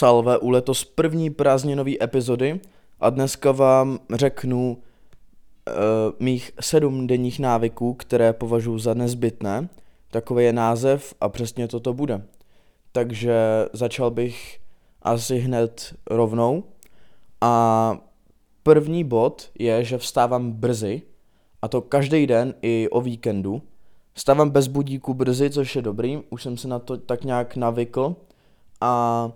Salve u letos první prázdninové epizody a dneska vám řeknu mých 7 denních návyků, které považuji za nezbytné. Takový je název a přesně toto bude. Takže začal bych asi hned rovnou. A první bod je, že vstávám brzy, a to každý den i o víkendu. Vstávám bez budíku brzy, což je dobrý, už jsem se na to tak nějak navykl a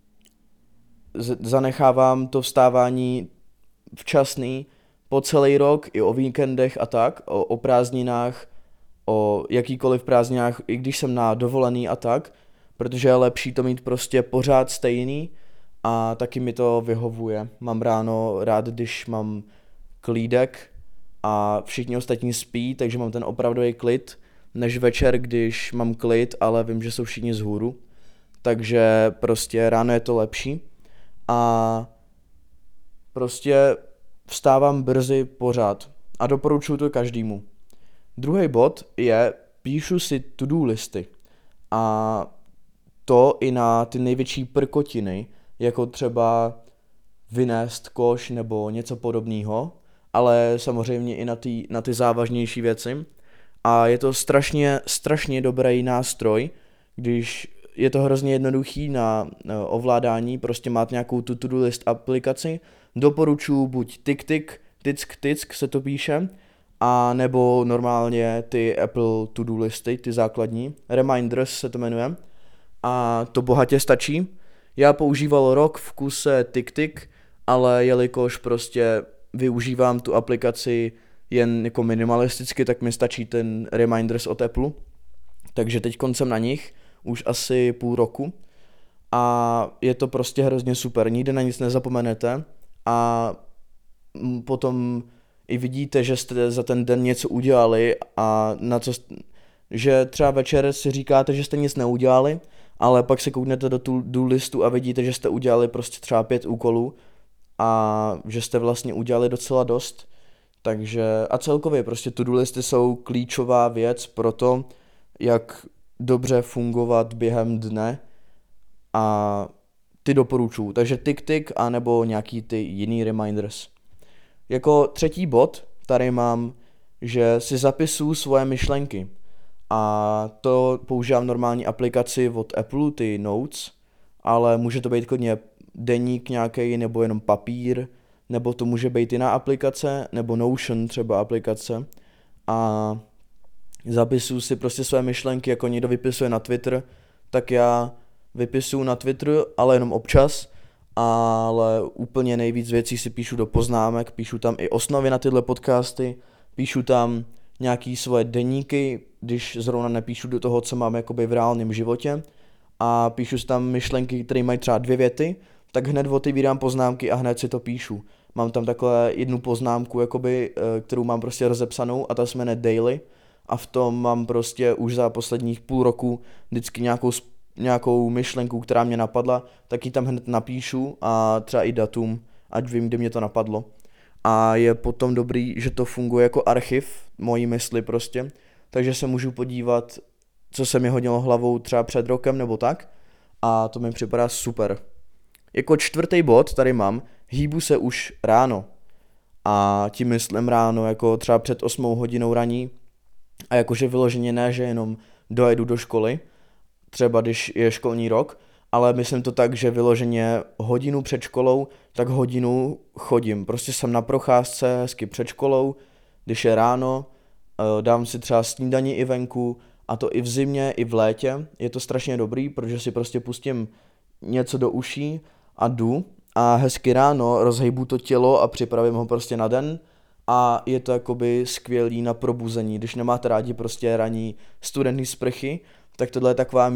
zanechávám to vstávání včasný po celý rok, i o víkendech a tak, o prázdninách, o jakýkoliv prázdninách, i když jsem na dovolený a tak, protože je lepší to mít prostě pořád stejný a taky mi to vyhovuje. Mám ráno rád, když mám klídek a všichni ostatní spí, takže mám ten opravdový klid, než večer, když mám klid, ale vím, že jsou všichni vzhůru. Takže prostě ráno je to lepší a prostě vstávám brzy pořád a doporučuji to každému. Druhý bod je, píšu si to-do listy a to i na ty největší prkotiny, jako třeba vynést koš nebo něco podobného, ale samozřejmě i na ty závažnější věci. A je to strašně dobrý nástroj, když je to hrozně jednoduchý na ovládání, prostě máte nějakou to-do list aplikaci, doporučuji buď Tick se to píše, a nebo normálně ty Apple to-do listy, ty základní, Reminders se to jmenuje, a to bohatě stačí. Já používal rok v kuse Tick, ale jelikož prostě využívám tu aplikaci jen jako minimalisticky, tak mi stačí ten Reminders od Apple, takže teď jsem na nich už asi půl roku a je to prostě hrozně super, nikdy na nic nezapomenete a potom i vidíte, že jste za ten den něco udělali a že třeba večer si říkáte, že jste nic neudělali, ale pak se kouknete do to-do listu a vidíte, že jste udělali prostě třeba 5 úkolů a že jste vlastně udělali docela dost. Takže a celkově prostě to-do listy jsou klíčová věc pro to, jak dobře fungovat během dne a ty doporučuji. Takže Tick a nebo nějaký ty jiný reminders. Jako třetí bod tady mám, že si zapisuju svoje myšlenky a to používám normální aplikaci od Apple, ty Notes, ale může to být klidně deník nějaký nebo jenom papír, nebo to může být jiná aplikace, nebo Notion třeba aplikace a zapisuju si prostě své myšlenky, jako někdo vypisuje na Twitter, tak já vypisuju na Twitter, ale jenom občas, ale úplně nejvíc věcí si píšu do poznámek, píšu tam i osnovy na tyhle podcasty, píšu tam nějaký svoje deníky, když zrovna nepíšu do toho, co mám jakoby v reálném životě a píšu si tam myšlenky, které mají třeba 2 věty, tak hned otevírám poznámky a hned si to píšu. Mám tam takhle jednu poznámku, jakoby, kterou mám prostě rozepsanou a ta se jmenuje Daily a v tom mám prostě už za posledních půl roku vždycky nějakou myšlenku, která mě napadla, tak ji tam hned napíšu a třeba i datum, ať vím, kdy mě to napadlo. A je potom dobrý, že to funguje jako archiv mojí mysli prostě, takže se můžu podívat, co se mi hodilo hlavou třeba před rokem nebo tak a to mi připadá super. Jako čtvrtý bod tady mám, hýbu se už ráno a tím myslím ráno jako třeba před 8 hodinou raní a jakože vyloženě ne, že jenom dojedu do školy, třeba když je školní rok, ale myslím to tak, že vyloženě hodinu před školou, tak hodinu chodím, prostě jsem na procházce hezky před školou, když je ráno, dám si třeba snídani i venku a to i v zimě, i v létě, je to strašně dobrý, protože si prostě pustím něco do uší a jdu a hezky ráno rozhejbu to tělo a připravím ho prostě na den a je to jakoby skvělý na probuzení, když nemáte rádi prostě ranní studený sprchy, tak tohle je taková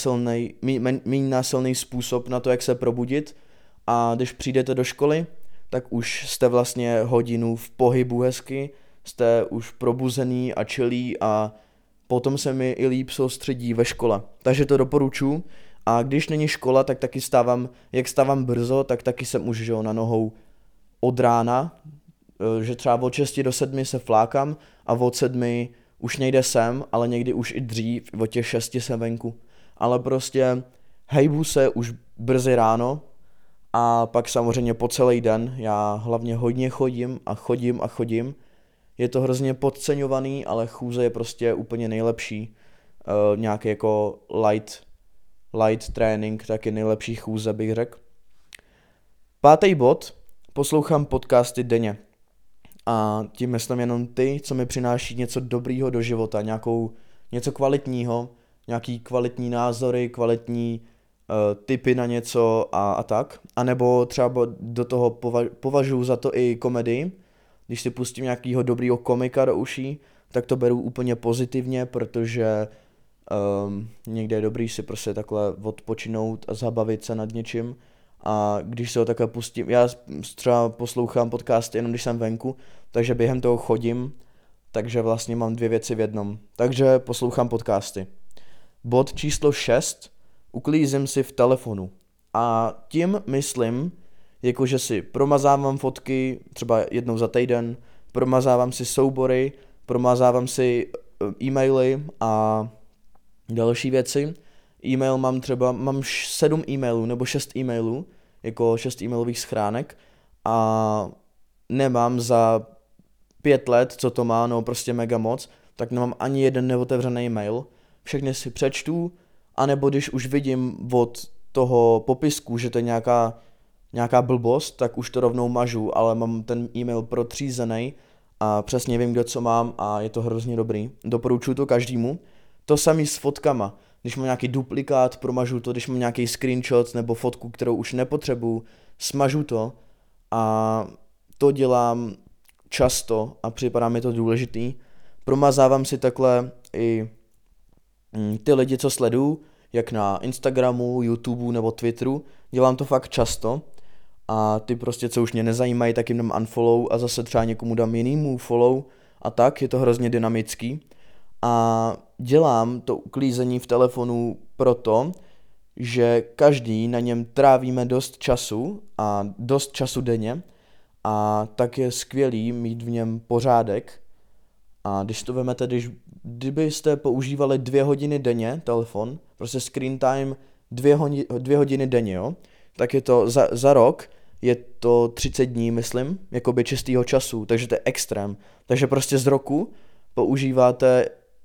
méně násilný způsob na to, jak se probudit a když přijdete do školy, tak už jste vlastně hodinu v pohybu hezky, jste už probuzený a chillí a potom se mi i líp soustředí ve škole, takže to doporučuji. A když není škola, tak taky stávám brzo, tak taky jsem už na nohou od rána, že třeba od 6 do 7 se flákám a od 7 už někde jsem, ale někdy už i dřív, od těch 6 jsem venku. Ale prostě hejbu se už brzy ráno a pak samozřejmě po celý den. Já hlavně hodně chodím. Je to hrozně podceňovaný, ale chůze je prostě úplně nejlepší. Nějaký jako light trénink, taky nejlepší chůze bych řekl. 5. bod, poslouchám podcasty denně. A tím myslím jenom ty, co mi přináší něco dobrýho do života, něco kvalitního, nějaký kvalitní názory, kvalitní tipy na něco a tak. A nebo třeba do toho považuji za to i komedii. Když si pustím nějakýho dobrýho komika do uší, tak to beru úplně pozitivně, protože někde je dobrý si prostě takhle odpočinout a zabavit se nad něčím. A když se ho takhle pustím, já třeba poslouchám podcasty jenom když jsem venku, takže během toho chodím, takže vlastně mám 2 věci v jednom. Takže poslouchám podcasty. Bod číslo 6. Uklízím si v telefonu. A tím myslím, jakože si promazávám fotky třeba jednou za týden, promazávám si soubory, promazávám si e-maily a další věci. E-mail mám 7 e-mailů nebo 6 e-mailů, jako 6 e-mailových schránek a nemám za 5 let, co to má, no prostě mega moc, tak nemám ani jeden neotevřený e-mail. Všechny si přečtu, anebo když už vidím od toho popisku, že to je nějaká blbost, tak už to rovnou mažu, ale mám ten e-mail protřízený a přesně vím, kde co mám a je to hrozně dobrý. Doporučuji to každému. To samý s fotkama. Když mám nějaký duplikát, promažu to, když mám nějaký screenshot nebo fotku, kterou už nepotřebuju, smažu to a to dělám často a připadá mi to důležitý. Promazávám si takhle i ty lidi, co sleduju, jak na Instagramu, YouTubeu nebo Twitteru, dělám to fakt často a ty prostě, co už mě nezajímají, tak jim dám unfollow a zase třeba někomu dám jinýmu follow a tak, je to hrozně dynamický. A dělám to uklízení v telefonu proto, že každý na něm trávíme dost času denně a tak je skvělý mít v něm pořádek. A když to vemete, kdybyste používali 2 hodiny denně telefon, prostě screen time 2 hodiny denně, jo, tak je to za rok, je to 30 dní, myslím, jakoby čistýho času, takže to je extrém. Takže prostě z roku používáte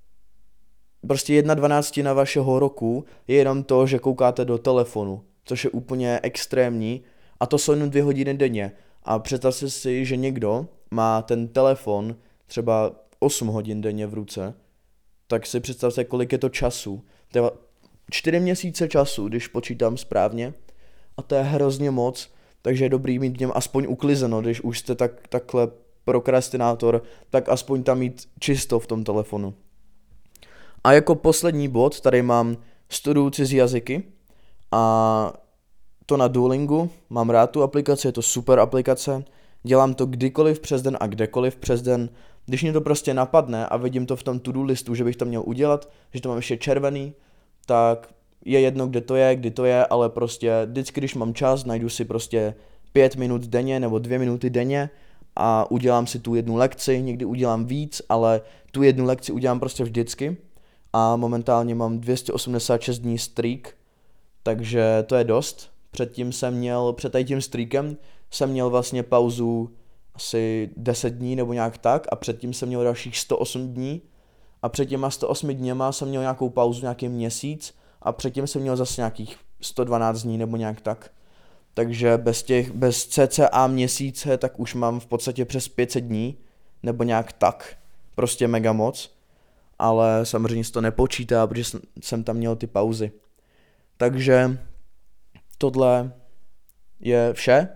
prostě 1/12 vašeho roku je jenom to, že koukáte do telefonu, což je úplně extrémní a to jsou jenom 2 hodiny denně. A představte si, že někdo má ten telefon třeba 8 hodin denně v ruce, tak si představte, kolik je to času. To je 4 měsíce času, když počítám správně a to je hrozně moc, takže je dobrý mít v něm aspoň uklizeno, když už jste takhle prokrastinátor, tak aspoň tam mít čisto v tom telefonu. A jako poslední bod tady mám studuju cizí jazyky a to na Duolingu, mám rád tu aplikaci, je to super aplikace, dělám to kdykoliv přes den a kdekoliv přes den, když mě to prostě napadne a vidím to v tom to-do listu, že bych to měl udělat, že to mám ještě červený, tak je jedno, kdy to je, ale prostě vždycky, když mám čas, najdu si prostě 5 minut denně nebo 2 minuty denně a udělám si tu jednu lekci, někdy udělám víc, ale tu jednu lekci udělám prostě vždycky a momentálně mám 286 dní streak, takže to je dost. Před tím streakem jsem měl vlastně pauzu asi 10 dní nebo nějak tak a předtím jsem měl dalších 108 dní a před těma 108 dněma jsem měl nějakou pauzu nějaký měsíc a předtím jsem měl zase nějakých 112 dní nebo nějak tak. Takže bez cca měsíce tak už mám v podstatě přes 500 dní nebo nějak tak. Prostě mega moc. Ale samozřejmě se to nepočítá, protože jsem tam měl ty pauzy. Takže tohle je vše.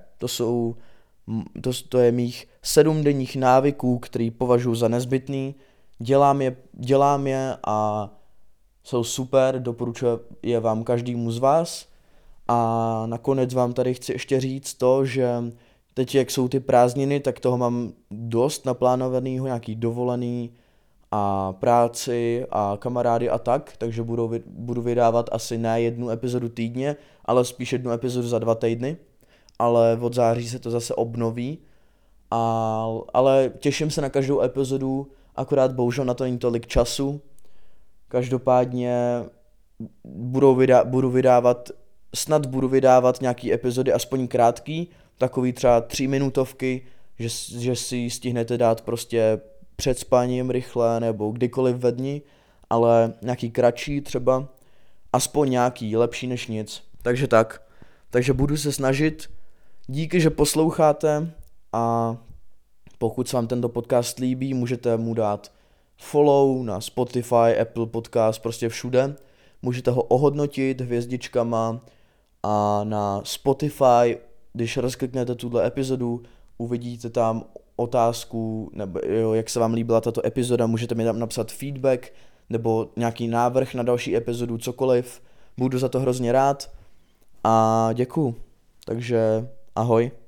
To je mých 7 denních návyků, který považuji za nezbytný. Dělám je a jsou super, doporučuji je vám každému z vás. A nakonec vám tady chci ještě říct to, že teď jak jsou ty prázdniny, tak toho mám dost naplánovaného, nějaký dovolený a práci a kamarády a tak, takže budu vydávat asi ne 1 epizodu týdně, ale spíš 1 epizodu za 2 týdny, ale od září se to zase obnoví, ale těším se na každou epizodu, akorát bohužel na to není tolik času, každopádně budu vydávat snad budu vydávat nějaký epizody aspoň krátký, takový třeba 3minutovky, že si stihnete dát prostě před spáním rychle nebo kdykoliv ve dni, ale nějaký kratší třeba, aspoň nějaký, lepší než nic. Takže tak. Takže budu se snažit. Díky, že posloucháte a pokud se vám tento podcast líbí, můžete mu dát follow na Spotify, Apple Podcast, prostě všude. Můžete ho ohodnotit hvězdičkama a na Spotify, když rozkliknete tuhle epizodu, uvidíte tam otázku, nebo jo, jak se vám líbila tato epizoda, můžete mi tam napsat feedback nebo nějaký návrh na další epizodu, cokoliv. Budu za to hrozně rád a děkuju. Takže ahoj.